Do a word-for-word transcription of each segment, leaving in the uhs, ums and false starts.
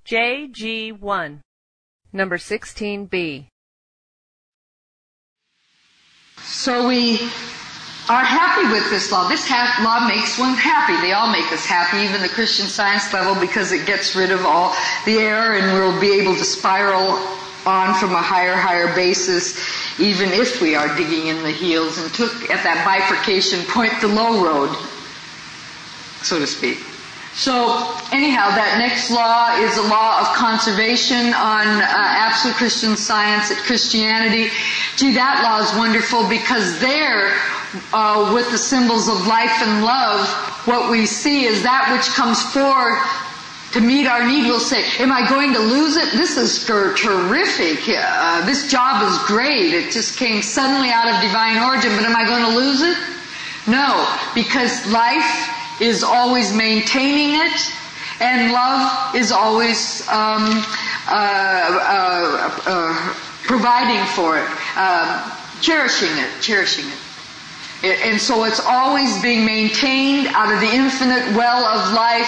J G one. Number sixteen B. So we are happy with this law. This ha- law makes one happy. They all make us happy, even the Christian Science level, because it gets rid of all the error and we'll be able to spiral on from a higher, higher basis, even if we are digging in the heels and took at that bifurcation point the low road, so to speak. So anyhow, that next law is a law of conservation on uh, absolute Christian Science at Christianity. Gee, that law is wonderful because there, uh, with the symbols of life and love, what we see is that which comes forward to meet our need. We'll say, am I going to lose it? This is terrific. Uh, this job is great. It just came suddenly out of divine origin, but am I going to lose it? No, because life is always maintaining it, and love is always um, uh, uh, uh, providing for it, uh, cherishing it, cherishing it. it. And so it's always being maintained out of the infinite well of life.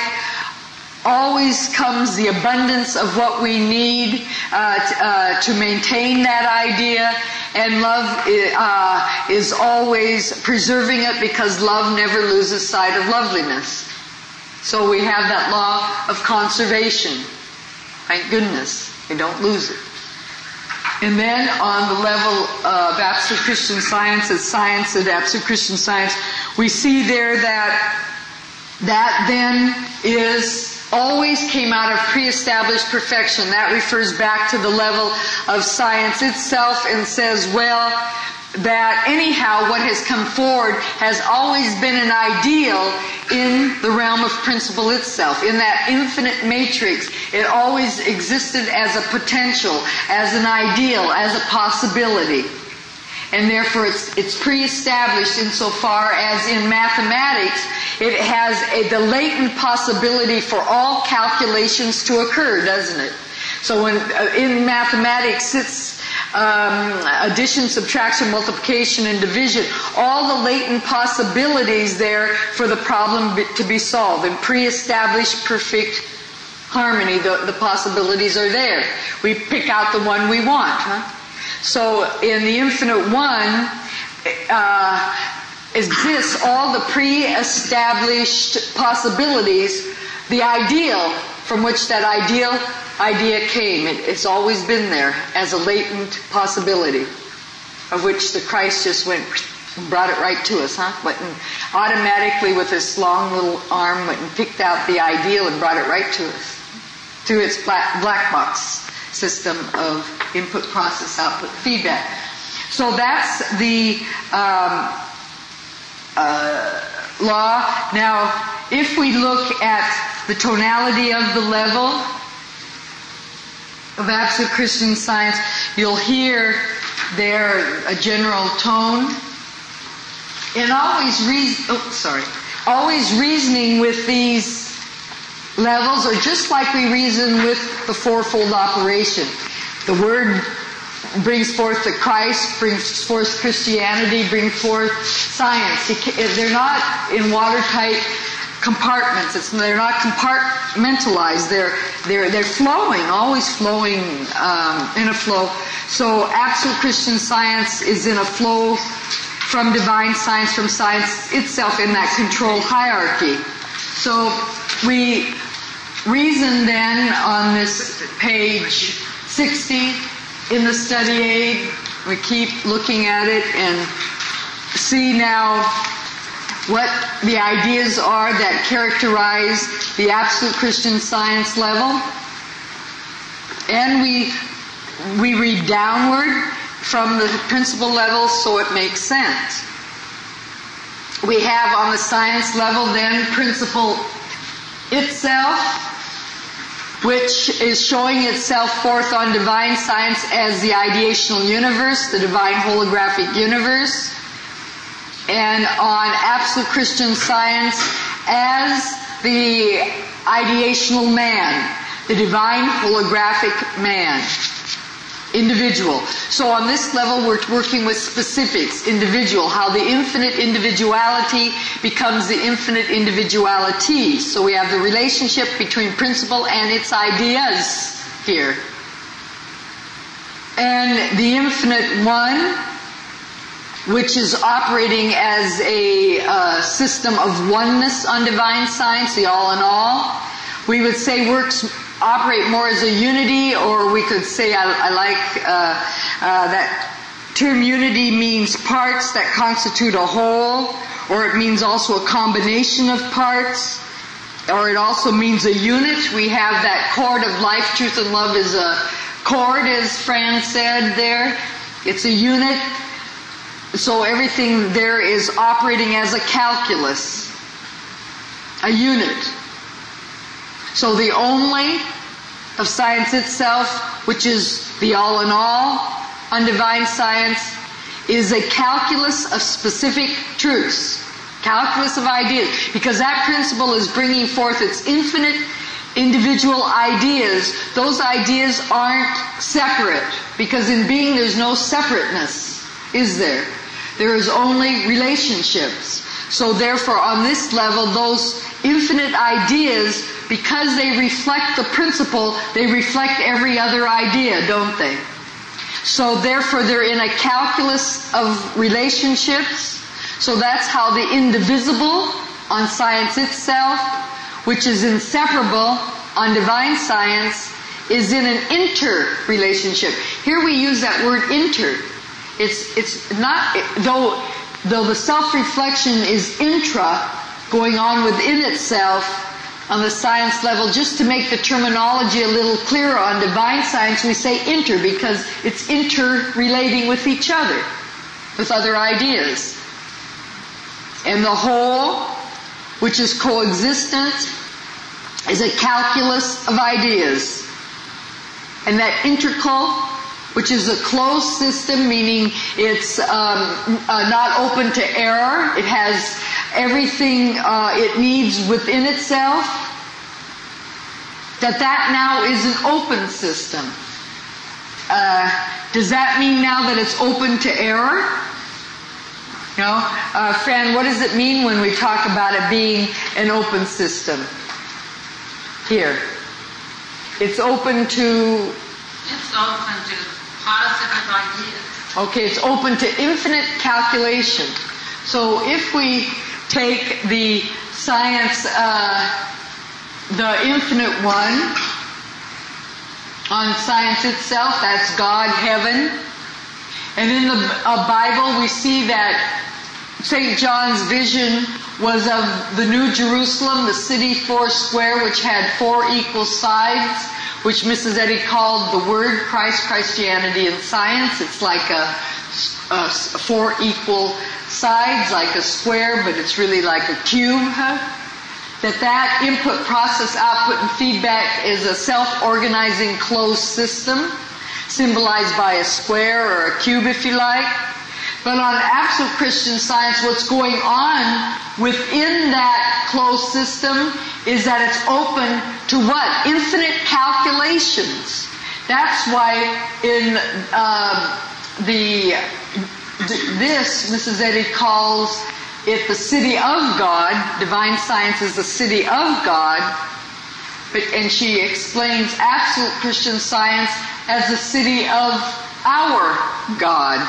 Always comes the abundance of what we need uh, t- uh, to maintain that idea, and love uh, is always preserving it because love never loses sight of loveliness. So we have that law of conservation. Thank goodness, we don't lose it. And then on the level of absolute Christian Science, as science and absolute Christian Science, we see there that that then is always came out of pre-established perfection. That refers back to the level of science itself and says, well, that anyhow what has come forward has always been an ideal in the realm of principle itself. In that infinite matrix, it always existed as a potential, as an ideal, as a possibility. And therefore it's, it's pre-established insofar as in mathematics it has a, the latent possibility for all calculations to occur, doesn't it? So when, uh, in mathematics it's um, addition, subtraction, multiplication, and division, all the latent possibilities there for the problem be, to be solved. In pre-established perfect harmony, the, the possibilities are there. We pick out the one we want, huh? So in the infinite one uh, exists all the pre-established possibilities, the ideal from which that ideal idea came. It, it's always been there as a latent possibility, of which the Christ just went and brought it right to us, huh? Went and automatically with this long little arm went and picked out the ideal and brought it right to us through its black, black box system of input, process, output, feedback. So that's the um, uh, law. Now, if we look at the tonality of the level of absolute Christian Science, you'll hear there a general tone. And always reason, oh, sorry, always reasoning with these levels are just like we reason with the fourfold operation. The Word brings forth the Christ, brings forth Christianity, brings forth science. They're not in watertight compartments. It's, they're not compartmentalized. They're they're they're flowing, always flowing um, in a flow. So absolute Christian Science is in a flow from divine science, from science itself in that control hierarchy. So we reason then on this page sixty in the study aid. We keep looking at it and see now what the ideas are that characterize the absolute Christian Science level. And we we read downward from the principle level so it makes sense. We have on the science level then principle itself, which is showing itself forth on divine science as the ideational universe, the divine holographic universe, and on absolute Christian Science as the ideational man, the divine holographic man. individual. So on this level, we're working with specifics, individual, how the infinite individuality becomes the infinite individuality. So we have the relationship between principle and its ideas here. And the infinite one, which is operating as a uh, system of oneness on divine science, the all in all, we would say works operate more as a unity, or we could say, I, I like uh, uh, that term unity means parts that constitute a whole, or it means also a combination of parts, or it also means a unit. We have that cord of life, truth, and love is a cord, as Fran said there. It's a unit. So everything there is operating as a calculus, a unit. So the only of science itself, which is the all in all on divine science, is a calculus of specific truths, calculus of ideas, because that principle is bringing forth its infinite individual ideas. Those ideas aren't separate, because in being there's no separateness, is there? There is only relationships. So therefore, on this level, those infinite ideas, because they reflect the principle, they reflect every other idea, don't they? So therefore, they're in a calculus of relationships. So that's how the indivisible on science itself, which is inseparable on divine science, is in an inter-relationship. Here we use that word inter. It's it's not, though though the self-reflection is intra, going on within itself on the science level, just to make the terminology a little clearer on divine science, we say inter because it's interrelating with each other, with other ideas. And the whole, which is coexistent, is a calculus of ideas. And that integral, which is a closed system, meaning it's um, uh, not open to error. It has everything uh, it needs within itself. That that now is an open system. Uh, does that mean now that it's open to error? You know, uh, Fran, what does it mean when we talk about it being an open system? Here. It's open to... It's open to positive ideas. Okay, it's open to infinite calculation. So if we take the science, uh, the infinite one, on science itself, that's God, heaven. And in the uh, Bible, we see that Saint John's vision was of the New Jerusalem, the city four square, which had four equal sides, which Missus Eddy called the Word, Christ, Christianity, and Science. It's like a, a four equal sides, like a square, but it's really like a cube. Huh? That that input, process, output, and feedback is a self-organizing closed system, symbolized by a square or a cube, if you like. But on absolute Christian Science, what's going on within that closed system is that it's open to what? Infinite calculations. That's why in uh, the this, Missus Eddy calls it the city of God. Divine Science is the city of God. But, and she explains absolute Christian Science as the city of our God.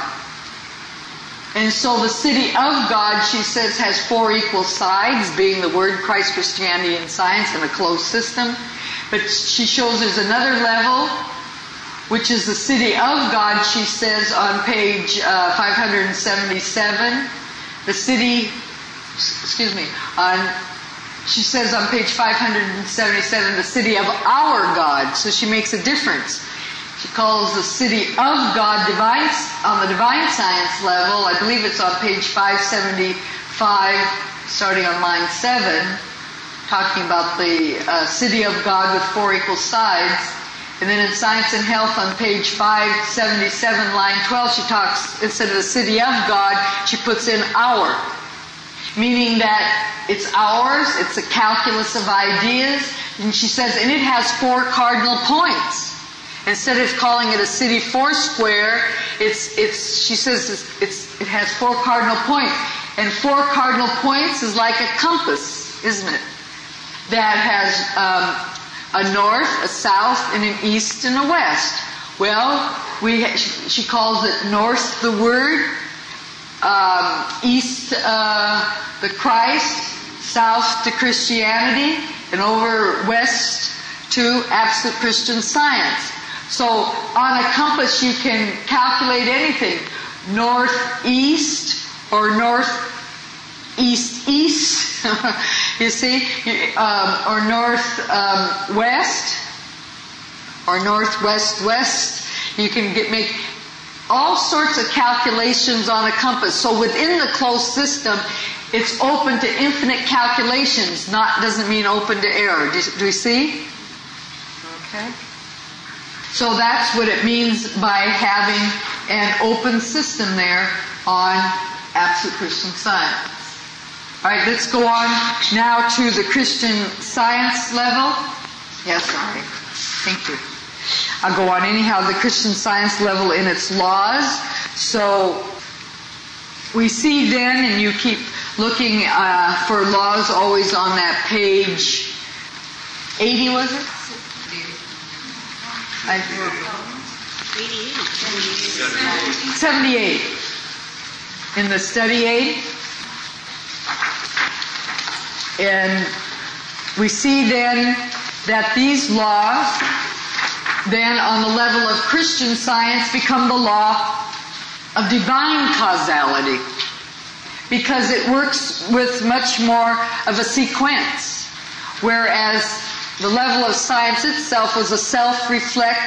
And so the city of God, she says, has four equal sides, being the Word, Christ, Christianity, and Science, in a closed system. But she shows there's another level, which is the city of God, she says on page uh, five hundred seventy-seven. The city, excuse me, on, she says on page five hundred seventy-seven, the city of our God. So she makes a difference. She calls the city of God divine, on the divine science level. I believe it's on page five seventy-five, starting on line seven, talking about the uh, city of God with four equal sides. And then in Science and Health on page five seventy-seven, line twelve, she talks, instead of the city of God, she puts in our. Meaning that it's ours, it's a calculus of ideas, and she says, and it has four cardinal points. Instead of calling it a city four square, it's, it's, she says it's, it's, it has four cardinal points. And four cardinal points is like a compass, isn't it? That has um, a north, a south, and an east and a west. Well, we ha- she calls it north the Word, um, east uh, the Christ, south to Christianity, and over west to absolute Christian Science. So on a compass you can calculate anything, northeast or northeast-east, you see, um, or north um, west, or northwest-west. You can get, make all sorts of calculations on a compass. So within the closed system, it's open to infinite calculations. Not doesn't mean open to error. Do, do we see? Okay. So that's what it means by having an open system there on Absolute Christian Science. All right, let's go on now to the Christian Science level. Yes, sorry. Thank you. I'll go on anyhow, the Christian Science level in its laws. So we see then, and you keep looking uh, for laws always on that page eighty, was it? I, seventy-eight in the study aid. And we see then that these laws then on the level of Christian Science become the law of divine causality, because it works with much more of a sequence, whereas the level of science itself was a self-reflection,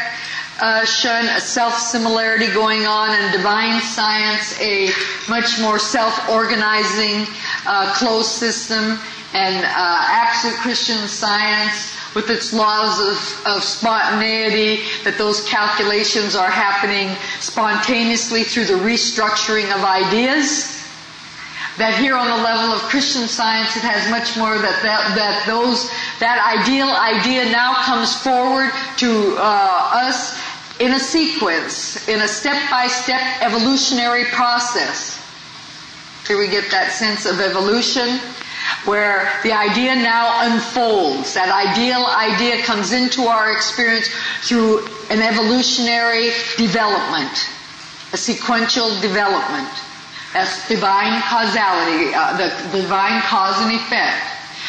a self-similarity going on, and divine science a much more self-organizing uh, closed system, and uh, absolute Christian Science with its laws of, of spontaneity, that those calculations are happening spontaneously through the restructuring of ideas. That here on the level of Christian Science, it has much more that that, that those that ideal idea now comes forward to uh, us in a sequence, in a step-by-step evolutionary process. Here we get that sense of evolution, where the idea now unfolds. That ideal idea comes into our experience through an evolutionary development, a sequential development. That's divine causality, uh, the, the divine cause and effect.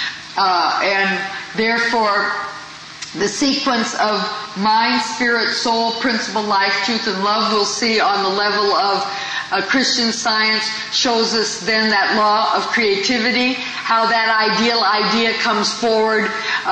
Uh, and therefore, the sequence of mind, spirit, soul, principle, life, truth, and love we'll see on the level of uh, Christian Science shows us then that law of creativity, how that ideal idea comes forward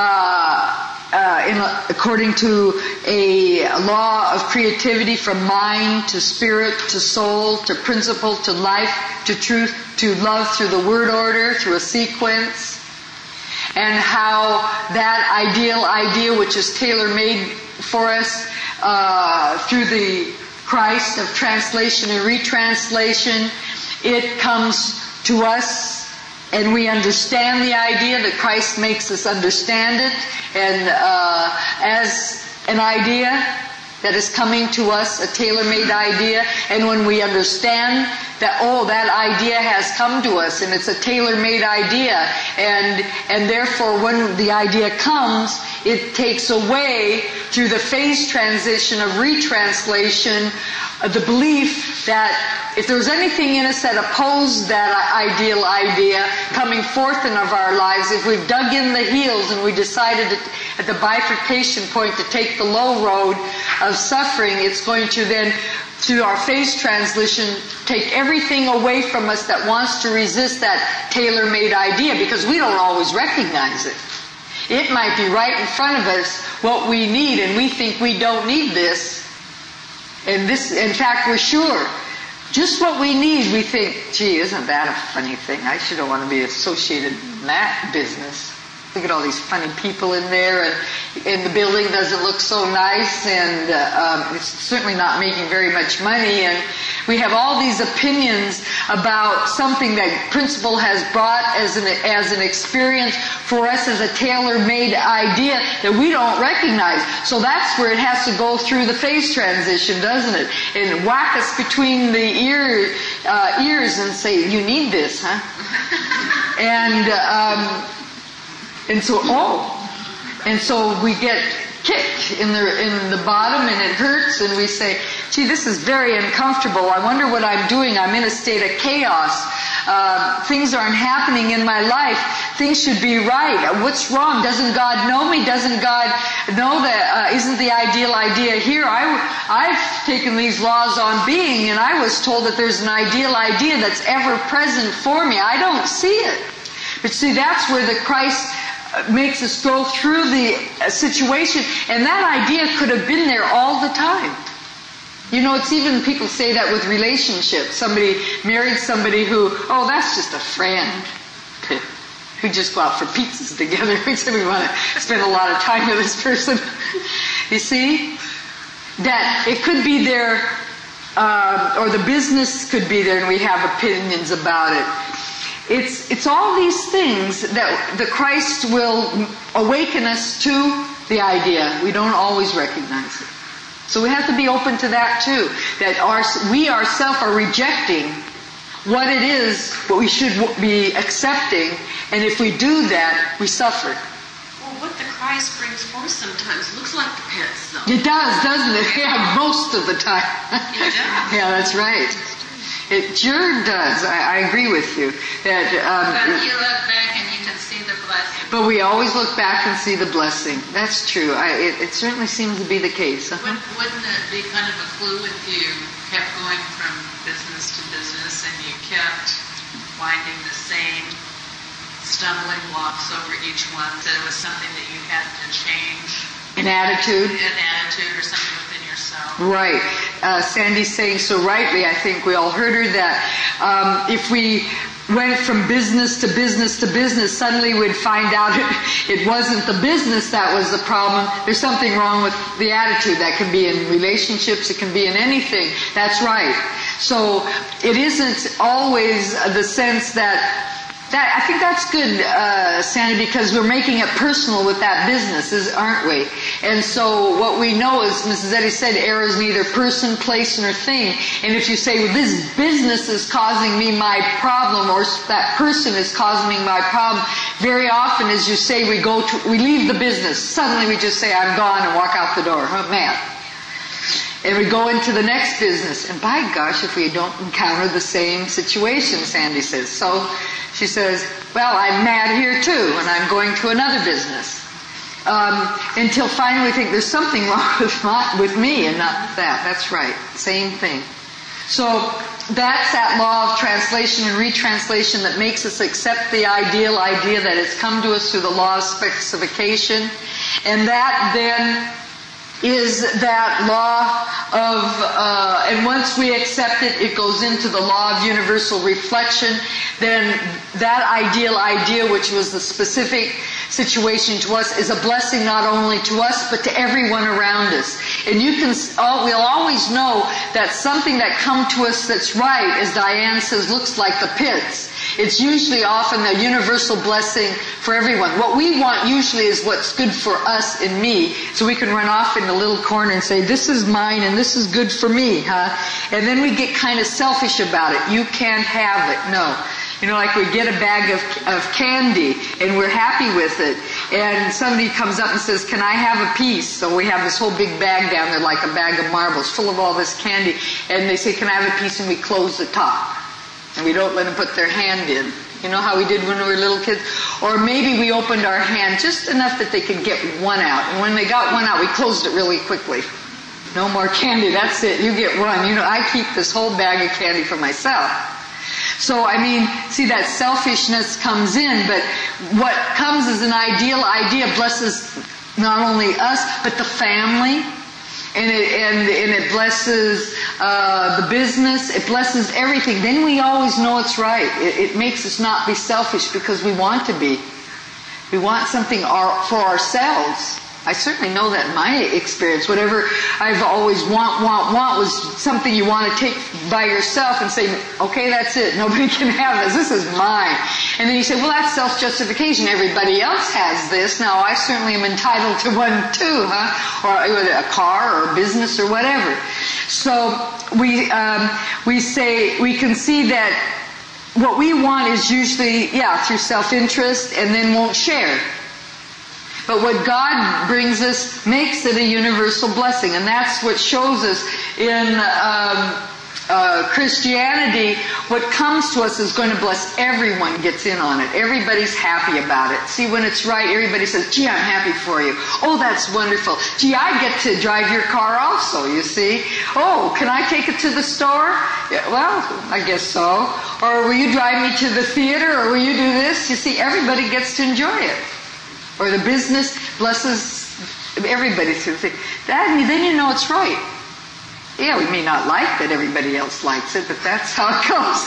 uh, uh, in a, according to a law of creativity from mind to spirit to soul to principle to life to truth to love through the word order, through a sequence. And how that ideal idea, which is tailor-made for us uh, through the Christ of translation and retranslation, it comes to us and we understand the idea that Christ makes us understand it, and uh, as an idea that is coming to us, a tailor-made idea, and when we understand that, oh, that idea has come to us and it's a tailor-made idea, and and therefore when the idea comes, it takes away through the phase transition of retranslation uh, the belief that if there was anything in us that opposed that ideal idea coming forth in of our lives, if we've dug in the heels and we decided to, at the bifurcation point to take the low road of suffering, it's going to then, through our phase transition, take everything away from us that wants to resist that tailor-made idea, because we don't always recognize it. It might be right in front of us what we need, and we think we don't need this. And this, in fact, we're sure. Just what we need, we think, gee, isn't that a funny thing? I sure don't want to be associated in that business. look at all these funny people in there, and, and the building doesn't look so nice, and uh, um, it's certainly not making very much money, and we have all these opinions about something that principle has brought as an, as an experience for us as a tailor-made idea that we don't recognize. So that's where it has to go through the phase transition, doesn't it? And whack us between the ear, uh, ears and say, you need this, huh? And, um, and so, oh, and so we get kicked in the in the bottom, and it hurts, and we say, gee, this is very uncomfortable. I wonder what I'm doing. I'm in a state of chaos. Uh, things aren't happening in my life. Things should be right. What's wrong? Doesn't God know me? Doesn't God know that? Uh, isn't the ideal idea here? I, I've taken these laws on being, and I was told that there's an ideal idea that's ever present for me. I don't see it. But see, that's where the Christ makes us go through the situation, and that idea could have been there all the time. You know, it's even, people say that with relationships. Somebody married somebody who, oh, that's just a friend. We just go out for pizzas together. We say we want to spend a lot of time with this person. You see? That it could be there, uh, or the business could be there, and we have opinions about it. It's it's all these things that the Christ will awaken us to the idea. We don't always recognize it. So we have to be open to that too. That our, we ourselves are rejecting what it is, what we should be accepting, and if we do that, we suffer. Well, what the Christ brings forth sometimes looks like the pits, though. It does, doesn't it? Yeah, most of the time. It does. Yeah, that's right. It sure does. I, I agree with you. That. Um, But you look back and you can see the blessing. But we always look back and see the blessing. That's true. I, it, it certainly seems to be the case. Uh-huh. Wouldn't, wouldn't it be kind of a clue if you kept going from business to business and you kept finding the same stumbling blocks over each one, that it was something that you had to change? An attitude? An attitude or something within yourself. Right. Uh, Sandy's saying so rightly, I think we all heard her, that um, if we went from business to business to business, suddenly we'd find out it, it wasn't the business that was the problem. There's something wrong with the attitude. That can be in relationships, it can be in anything. That's right. So it isn't always the sense that That, I think that's good, uh, Sandy, because we're making it personal with that business, aren't we? And so what we know is, Missus Eddy said, error is neither person, place, nor thing. And if you say, well, this business is causing me my problem, or that person is causing me my problem, very often, as you say, we go to, we leave the business. Suddenly we just say, I'm gone, and walk out the door. Oh, man. And we go into the next business. And by gosh, if we don't encounter the same situation, Sandy says. So she says, well, I'm mad here too, and I'm going to another business. Um, until finally we think there's something wrong with, my, with me and not that. That's right. Same thing. So that's that law of translation and retranslation that makes us accept the ideal idea that has come to us through the law of specification. And that then is that law of, uh, and once we accept it, it goes into the law of universal reflection. Then that ideal idea, which was the specific situation to us, is a blessing not only to us, but to everyone around us. And you can, we'll always know that something that comes to us that's right, as Diane says, looks like the pits. It's usually often a universal blessing for everyone. What we want usually is what's good for us and me, so we can run off in the little corner and say, this is mine and this is good for me, huh? And then we get kind of selfish about it. You can't have it. No. You know, like we get a bag of, of candy and we're happy with it, and somebody comes up and says, can I have a piece? So we have this whole big bag down there, like a bag of marbles full of all this candy, and they say, can I have a piece? And we close the top. And we don't let them put their hand in. You know how we did when we were little kids? Or maybe we opened our hand just enough that they could get one out. And when they got one out, we closed it really quickly. No more candy, that's it. You get one. You know, I keep this whole bag of candy for myself. So, I mean, see, that selfishness comes in, but what comes as an ideal idea blesses not only us, but the family. And it, and, and it blesses uh, the business. It blesses everything. Then we always know it's right. It, it makes us not be selfish because we want to be. We want something our, for ourselves. I certainly know that in my experience. Whatever I've always want, want, want was something you want to take by yourself and say, okay, that's it. Nobody can have this. This is mine. And then you say, well, that's self-justification. Everybody else has this. Now, I certainly am entitled to one too, huh? Or a car or a business or whatever. So we, um, we say, we can see that what we want is usually, yeah, through self-interest and then won't share. But what God brings us makes it a universal blessing. And that's what shows us in um, uh, Christianity. What comes to us is going to bless everyone gets in on it. Everybody's happy about it. See, when it's right, everybody says, gee, I'm happy for you. Oh, that's wonderful. Gee, I get to drive your car also, you see. Oh, can I take it to the store? Yeah, well, I guess so. Or will you drive me to the theater? Or will you do this? You see, everybody gets to enjoy it. Or the business blesses everybody through the thing. That, then you know it's right. Yeah, we may not like that everybody else likes it, but that's how it goes.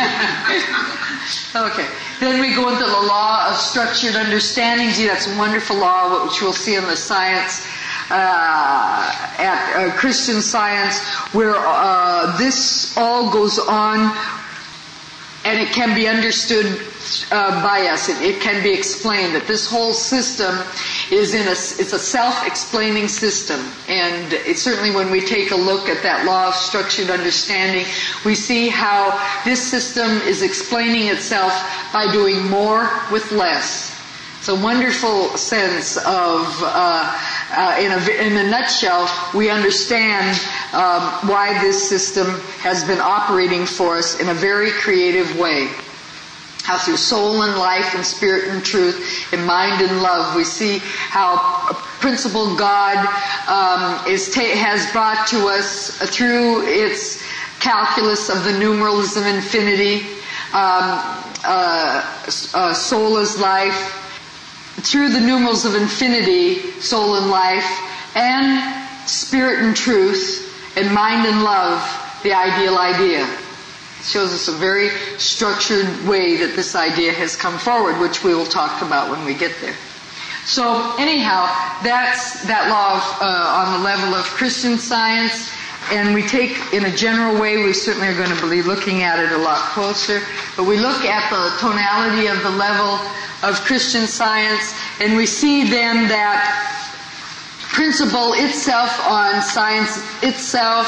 Okay. Then we go into the law of structured understanding. Gee, that's a wonderful law, which we'll see in the science, uh, at uh, Christian Science, where uh, this all goes on, and it can be understood uh, by us. It, it can be explained that this whole system is in a, it's a self-explaining system. And it, certainly when we take a look at that law of structured understanding, we see how this system is explaining itself by doing more with less. It's a wonderful sense of, uh, uh, in, a, in a nutshell, we understand um, why this system has been operating for us in a very creative way. How through soul and life and spirit and truth and mind and love, we see how principle God um, is ta- has brought to us through its calculus of the numerals of infinity, um, uh, uh, soul is life, through the numerals of infinity, soul and life, and spirit and truth, and mind and love, the ideal idea. It shows us a very structured way that this idea has come forward, which we will talk about when we get there. So anyhow, that's that law of, uh, on the level of Christian Science, and we take, in a general way, we certainly are going to be looking at it a lot closer, but we look at the tonality of the level of Christian Science, and we see then that principle itself on science itself,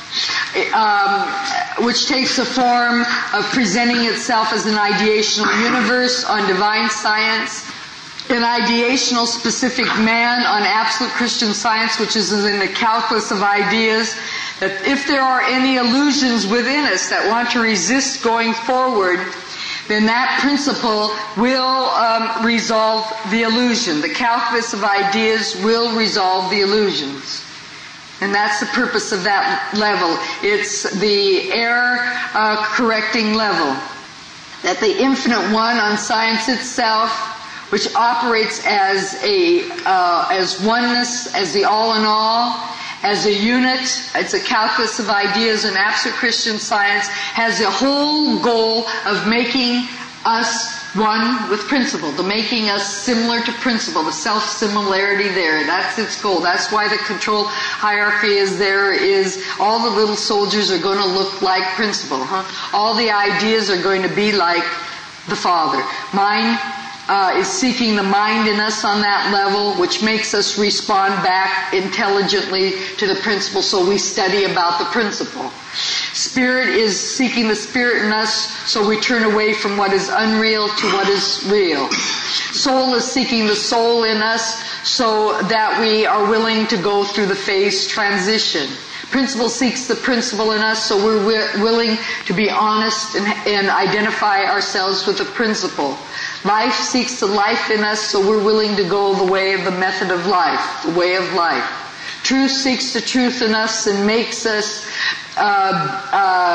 um, which takes the form of presenting itself as an ideational universe on divine science, an ideational specific man on absolute Christian Science, which is in the calculus of ideas, that if there are any illusions within us that want to resist going forward, then that principle will um, resolve the illusion. The calculus of ideas will resolve the illusions. And that's the purpose of that level. It's the error-correcting uh, level. That the infinite one on science itself, which operates as a uh, as oneness, as the all-in-all, as a unit, it's a calculus of ideas in absolute Christian Science, has the whole goal of making us one with principle, the making us similar to principle, the self-similarity there. That's its goal. That's why the control hierarchy is there, is all the little soldiers are going to look like principle. Huh? All the ideas are going to be like the Father. Mine Uh, is seeking the mind in us on that level, which makes us respond back intelligently to the principle, so we study about the principle. Spirit is seeking the spirit in us, so we turn away from what is unreal to what is real. Soul is seeking the soul in us, so that we are willing to go through the phase transition. Principle seeks the principle in us, so we're wi- willing to be honest and, and identify ourselves with the principle. Life seeks the life in us, so we're willing to go the way of the method of life, the way of life. Truth seeks the truth in us and makes us uh, uh,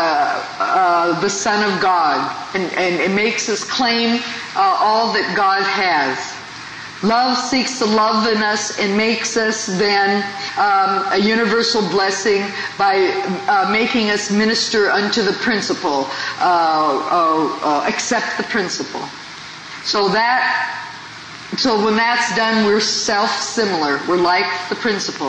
uh, the Son of God, and, and it makes us claim uh, all that God has. Love seeks the love in us and makes us then um, a universal blessing by uh, making us minister unto the principle, uh, uh, uh, accept the principle. So that So when that's done, we're self-similar. We're like the principle.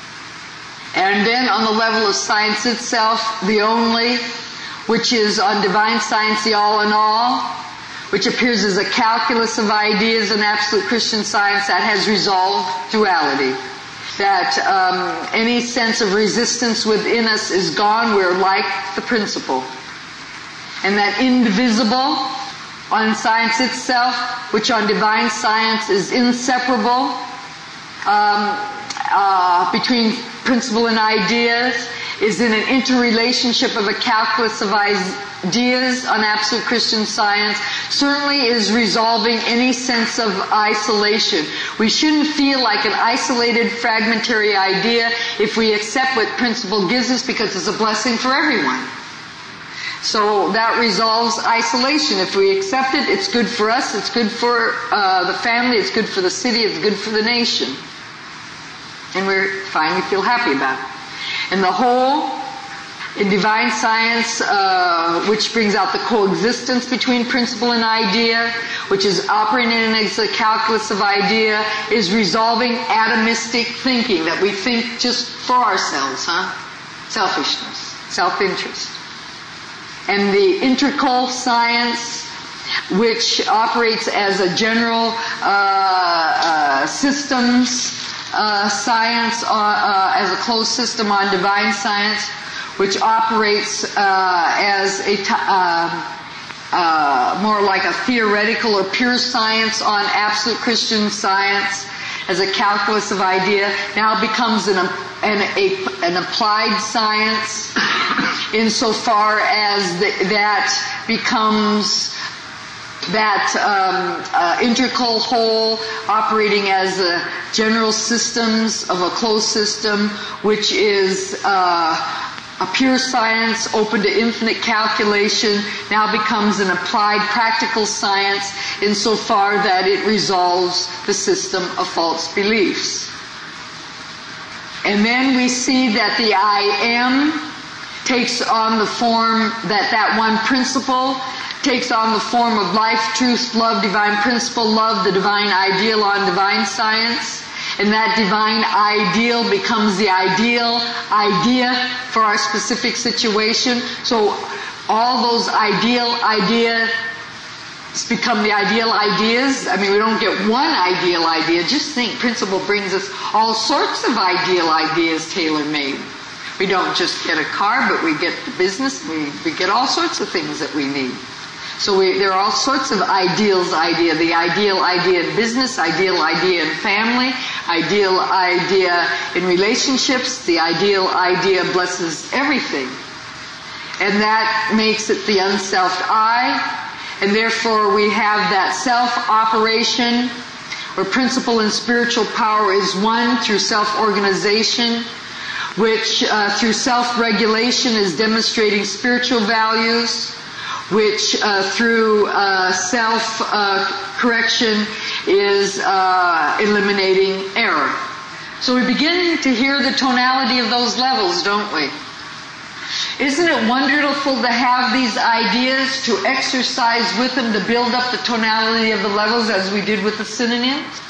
And then on the level of science itself, the only, which is on divine science, the all in all, which appears as a calculus of ideas in absolute Christian science that has resolved duality. That um, any sense of resistance within us is gone. We're like the principle. And that indivisible on science itself, which on divine science is inseparable um, uh, between principle and ideas, is in an interrelationship of a calculus of ideas on absolute Christian science, certainly is resolving any sense of isolation. We shouldn't feel like an isolated, fragmentary idea if we accept what principle gives us, because it's a blessing for everyone. So that resolves isolation. If we accept it, it's good for us, it's good for uh, the family, it's good for the city, it's good for the nation. And we're fine, we feel happy about it. And the whole, in divine science, uh, which brings out the coexistence between principle and idea, which is operating as a calculus of idea, is resolving atomistic thinking, that we think just for ourselves, huh? Selfishness, self-interest. And the integral science, which operates as a general uh, uh, systems uh, science, uh, uh, as a closed system on divine science, which operates uh, as a t- uh, uh, more like a theoretical or pure science on absolute Christian science, as a calculus of idea, now becomes an, an, a, an applied science, insofar as the, that becomes that um, uh, integral whole operating as a general systems of a closed system, which is uh, a pure science open to infinite calculation, now becomes an applied practical science insofar that it resolves the system of false beliefs. And then we see that the I am takes on the form, that that one principle takes on the form of life, truth, love, divine principle, love, the divine ideal on divine science. And that divine ideal becomes the ideal idea for our specific situation. So all those ideal ideas become the ideal ideas. I mean, we don't get one ideal idea. Just think, principle brings us all sorts of ideal ideas tailor-made. We don't just get a car, but we get the business. We, we get all sorts of things that we need. So we, there are all sorts of ideals idea. The ideal idea in business, ideal idea in family, ideal idea in relationships, the ideal idea blesses everything. And that makes it the unselfed I. And therefore we have that self-operation where principle and spiritual power is one through self-organization, which uh, through self-regulation is demonstrating spiritual values, which uh, through uh, self-correction uh, is uh, eliminating error. So we begin to hear the tonality of those levels, don't we? Isn't it wonderful to have these ideas, to exercise with them, to build up the tonality of the levels as we did with the synonyms?